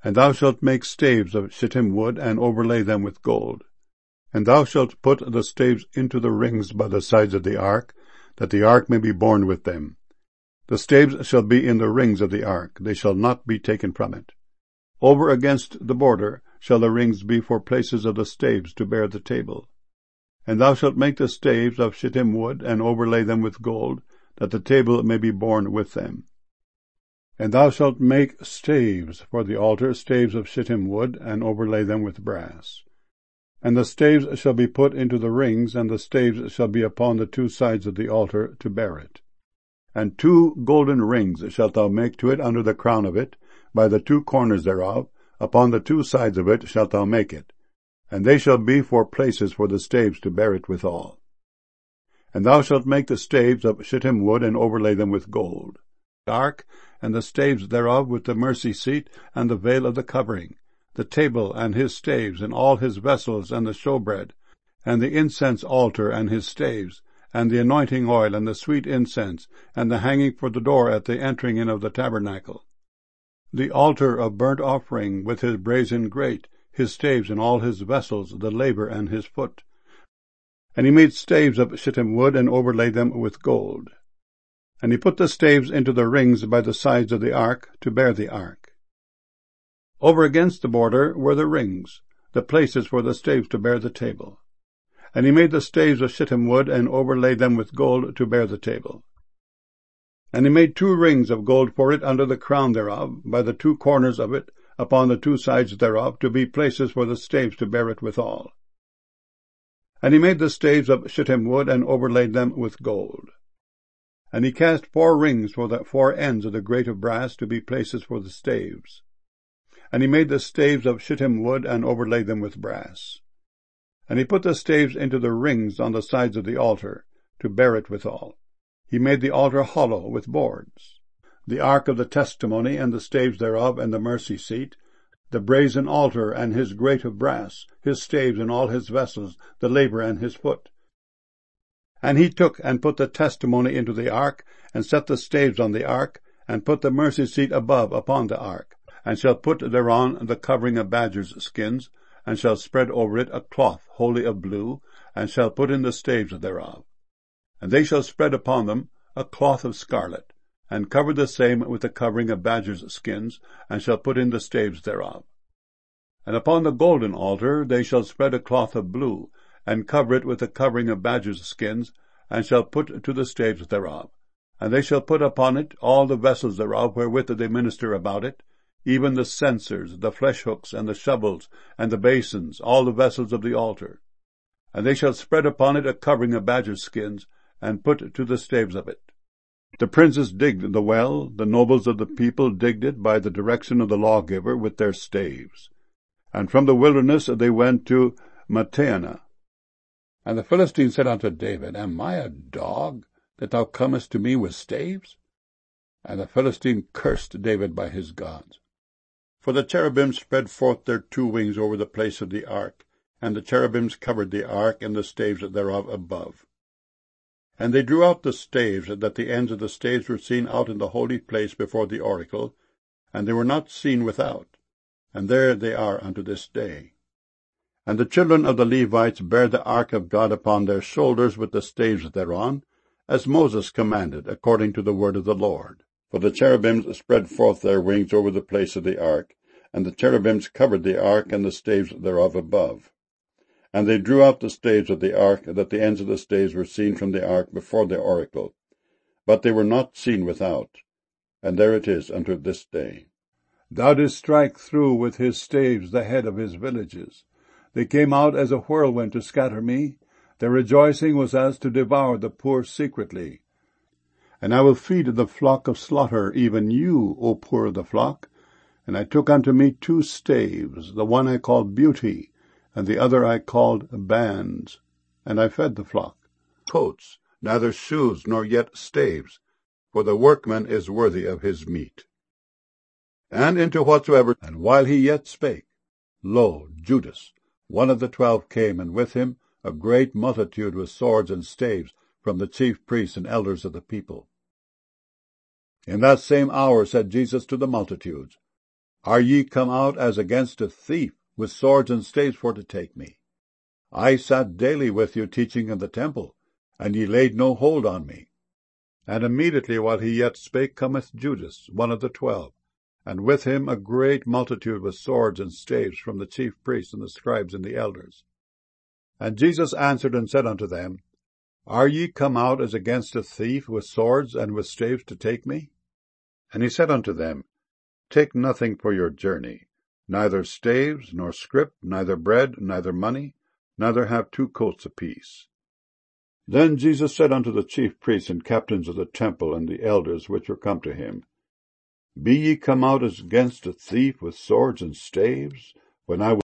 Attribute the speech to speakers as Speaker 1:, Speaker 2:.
Speaker 1: And thou shalt make staves of shittim wood, and overlay them with gold. And thou shalt put the staves into the rings by the sides of the ark, that the ark may be borne with them. The staves shall be in the rings of the ark, they shall not be taken from it. Over against the border shall the rings be for places of the staves to bear the table. And thou shalt make the staves of shittim wood, and overlay them with gold, that the table may be borne with them. And thou shalt make staves for the altar, staves of shittim wood, and overlay them with brass. And the staves shall be put into the rings, and the staves shall be upon the two sides of the altar to bear it. And 2 golden rings shalt thou make to it under the crown of it, by the 2 corners thereof, upon the 2 sides of it shalt thou make it, and they shall be for places for the staves to bear it withal. And thou shalt make the staves of shittim wood, and overlay them with gold. The ark, and the staves thereof, with the mercy seat, and the veil of the covering, the table and his staves, and all his vessels, and the showbread, and the incense altar and his staves, and the anointing oil, and the sweet incense, and the hanging for the door at the entering in of the tabernacle. The altar of burnt offering with his brazen grate, his staves and all his vessels, the laver and his foot. And he made staves of shittim wood, and overlaid them with gold. And he put the staves into the rings by the sides of the ark, to bear the ark. Over against the border were the rings, the places for the staves to bear the table. And he made the staves of shittim wood, and overlaid them with gold, to bear the table. And he made 2 rings of gold for it under the crown thereof, by the 2 corners of it, upon the 2 sides thereof, to be places for the staves to bear it withal. And he made the staves of shittim wood, and overlaid them with gold. And he cast 4 rings for the 4 ends of the grate of brass, to be places for the staves. And he made the staves of shittim wood, and overlaid them with brass. And he put the staves into the rings on the sides of the altar, to bear it withal. He made the altar hollow with boards. The ark of the testimony, and the staves thereof, and the mercy seat, the brazen altar, and his grate of brass, his staves and all his vessels, the laver and his foot. And he took and put the testimony into the ark, and set the staves on the ark, and put the mercy seat above upon the ark, and shall put thereon the covering of badgers' skins, and shall spread over it a cloth wholly of blue, and shall put in the staves thereof. And they shall spread upon them a cloth of scarlet, and cover the same with the covering of badgers' skins, and shall put in the staves thereof. And upon the golden altar they shall spread a cloth of blue, and cover it with the covering of badgers' skins, and shall put to the staves thereof. And they shall put upon it all the vessels thereof wherewith they minister about it, even the censers, the flesh hooks, and the shovels, and the basins, all the vessels of the altar. And they shall spread upon it a covering of badgers' skins, and put to the staves of it. The princes digged the well, the nobles of the people digged it by the direction of the lawgiver with their staves. And from the wilderness they went to Matteanah. And the Philistine said unto David, Am I a dog, that thou comest to me with staves? And the Philistine cursed David by his gods. For the cherubim spread forth their 2 wings over the place of the ark, and the cherubims covered the ark and the staves thereof above. And they drew out the staves, that the ends of the staves were seen out in the holy place before the oracle, and they were not seen without, and there they are unto this day. And the children of the Levites bare the ark of God upon their shoulders with the staves thereon, as Moses commanded, according to the word of the Lord. For the cherubims spread forth their wings over the place of the ark, and the cherubims covered the ark and the staves thereof above. And they drew out the staves of the ark, that the ends of the staves were seen from the ark before the oracle, but they were not seen without, and there it is unto this day. Thou didst strike through with his staves the head of his villages. They came out as a whirlwind to scatter me. Their rejoicing was as to devour the poor secretly. And I will feed the flock of slaughter, even you, O poor of the flock. And I took unto me 2 staves, the one I called Beauty, and the other I called Bands. And I fed the flock. Coats, neither shoes nor yet staves, for the workman is worthy of his meat. And into whatsoever, and while he yet spake, lo, Judas, one of the 12, came, and with him a great multitude with swords and staves from the chief priests and elders of the people. In that same hour said Jesus to the multitudes, Are ye come out as against a thief, with swords and staves for to take me? I sat daily with you teaching in the temple, and ye laid no hold on me. And immediately while he yet spake cometh Judas, one of the 12, and with him a great multitude with swords and staves from the chief priests and the scribes and the elders. And Jesus answered and said unto them, Are ye come out as against a thief, with swords and with staves to take me? And he said unto them, Take nothing for your journey, neither staves, nor scrip, neither bread, neither money, neither have 2 coats apiece. Then Jesus said unto the chief priests and captains of the temple and the elders which were come to him, Be ye come out as against a thief with swords and staves, when I